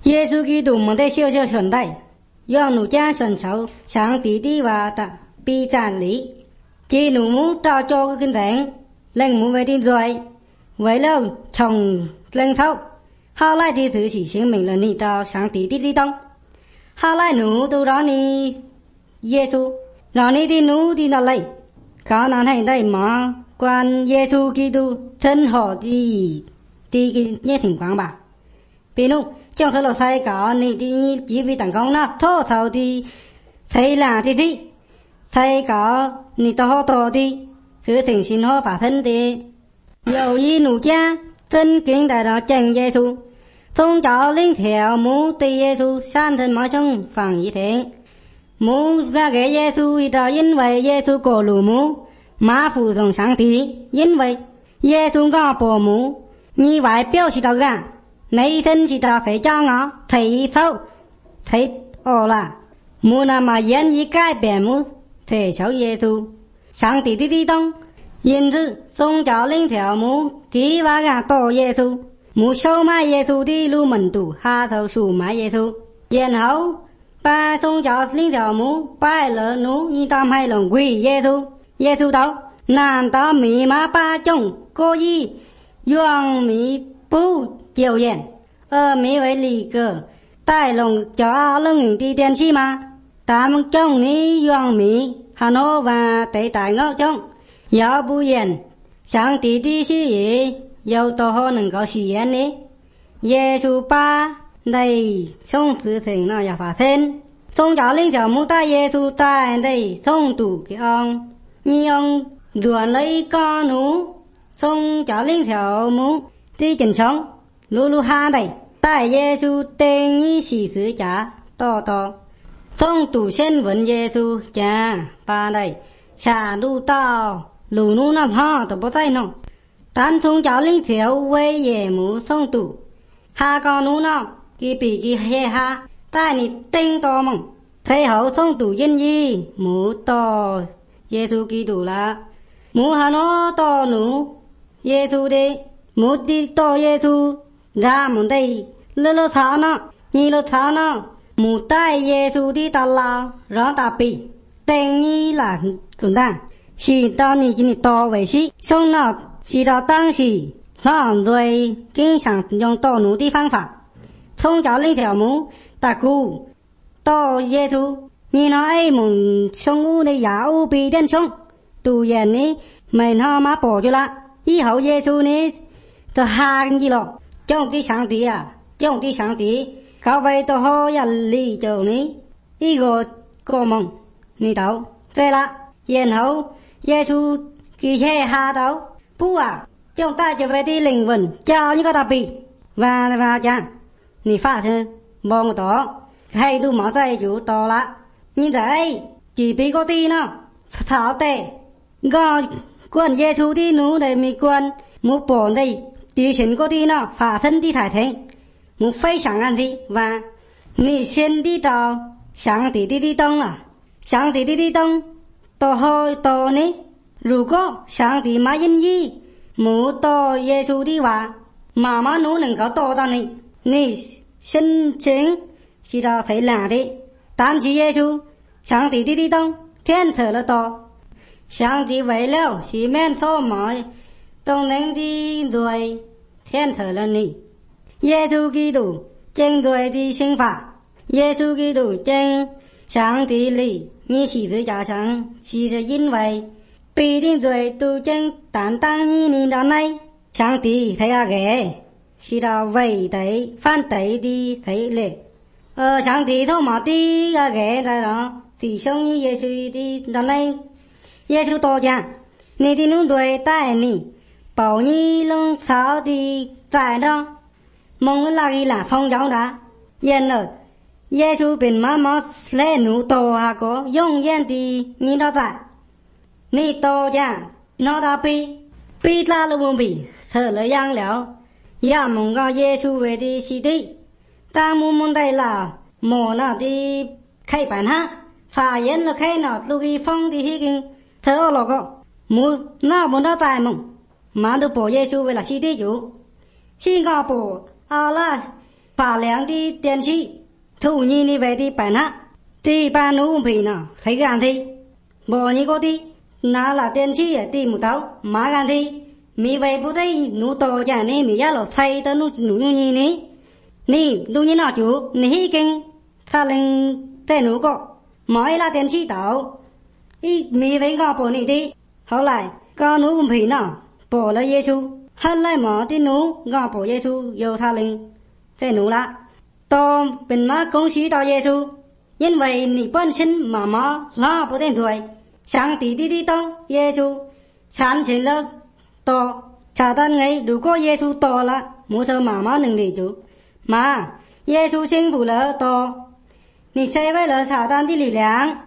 耶稣基督没得小小存在，让奴家顺手上帝的话的必站立，基奴母到做个根顶，令母为的罪，为了从领头，后来的自是生命了你到上帝的地当，后来奴到让你耶稣，让你的奴的那来，可能係ได้嘛關耶穌基督真好的嘅一情況吧。比如將佢落世講你啲指揮等講啦，拖頭啲細啦啲啲，世講你都好多啲，佢情形可發生啲。由於奴家真經大到正耶穌，宗教領條母對耶穌山thân馬上放一聽，母那個耶穌遇到因為耶穌過路母，馬服從上帝，因為耶穌個伯母，你外表是到個。內身是到肥皂我睇透睇餓啦，冇那麼願意改變冇睇受耶穌上帝的地當，因此宗教領條冇計劃個多耶穌，冇收買耶穌的路門徒下頭數買耶穌，然後把宗教領條冇拜了奴你當係龍歸耶穌，耶穌道難道密碼八種可以讓密不久遠，米為呢個大龍就阿龍人的電視嗎？但將你讓米還好話對大惡中，要不然上帝的事業有多可能夠實現呢？耶穌把你從事情那要發生，宗教領袖冇帶耶穌帶你誦讀嘅案，你用亂來個奴，宗教領袖冇啲正常。路路下嚟，帶耶穌定義十字架，多多誦讀新聞耶穌家，把嚟下路到路路那哈都不帶弄，但宗教領袖為耶母誦讀，下個路那佢比佢黑下，帶你定多夢，最後誦讀因義冇到耶穌基督啦，冇下攞到路耶穌的冇啲到耶穌。ra muốn đây lơ tháo nó nhị lơ tháo nó mù tai Giêsu đi ta lao rõ ta bị tên nhị là cũng ta chỉ tao nhị chỉ to vậy xí xong nó chỉ tao tăng chỉ nó rồi kinh常用多努的方法宗教領條母大姑到耶穌你nói ai muốn sống u này giả u bị đen sống tu yên này mình họ mà bỏ cho la以後耶穌呢就下gì lo trong tí sáng tí trong tí sáng tí cao vây tôi hô ya lý cho ní ý cô mong ní đâu thế là yên hậu Giêsu kỳ hệ hạ đâu bố trong ta trở về đi linh vận chào những cái đặc biệt và chàng ní phát hơn mong đó hay tu mở say chủ to là như thế chỉ bị có tí nó thảo tệ gọi quân Giêsu đi nú để mi quân mu bỏ đây điều chỉnh có đi nó phá thân đi thái thánh mu phải sáng ăn đi và你先đi到上帝的地當啊上帝的地當到後到呢如果上帝嘛願意冇到耶穌的話媽媽努能夠到到你心情是到非難的但是耶穌上帝的地當天thừa了到上帝為了是免所mọi東能的罪天thừa了你耶穌基督正罪的刑罰耶穌基督正上帝裏你十字架上是因為必定罪都正擔當你的內上帝睇下嘅是到為對反對的勢力上帝都冇啲嘅嚟咯弟兄耶穌的內耶穌多講你的奴對待你保你弄草的在đó mong là phong giáo đã yên ở Giêsu bên má má lẽ nụ tổ hà có dùng yên thì như đó tại ni tổ cha nó đã bị ra luôn bị thở lời giang léo ya mong có Giêsu về đi xí đi ta muốn đây là mồ nào đi khai bản ha phá yên là khai nào lúc đi phong đi hi kinh thở lo có muốn nào muốn đó tại mong mà được bỏ Giêsu về là xí đi chủ xin có bỏ là 把两的电器突然的为的办下，第八奴皮呢，谁干的？莫你个的拿了电器也地木头，马干的，米为不对，奴多家呢米呀了，猜的奴你呢？你奴你那就你经他能在奴个买了电器到，一米为个不你的，后来个奴皮呢，bỏ了耶稣，后来嘛的奴个bỏ耶稣，有他能在奴啦。當並馬恭喜到耶穌，因為你本身媽媽拉不定罪，上帝的當耶穌產生了多，撒旦ấy如果耶穌多了，冇錯媽媽能理住，mà耶穌征服了多，你摧毀了撒旦的力量，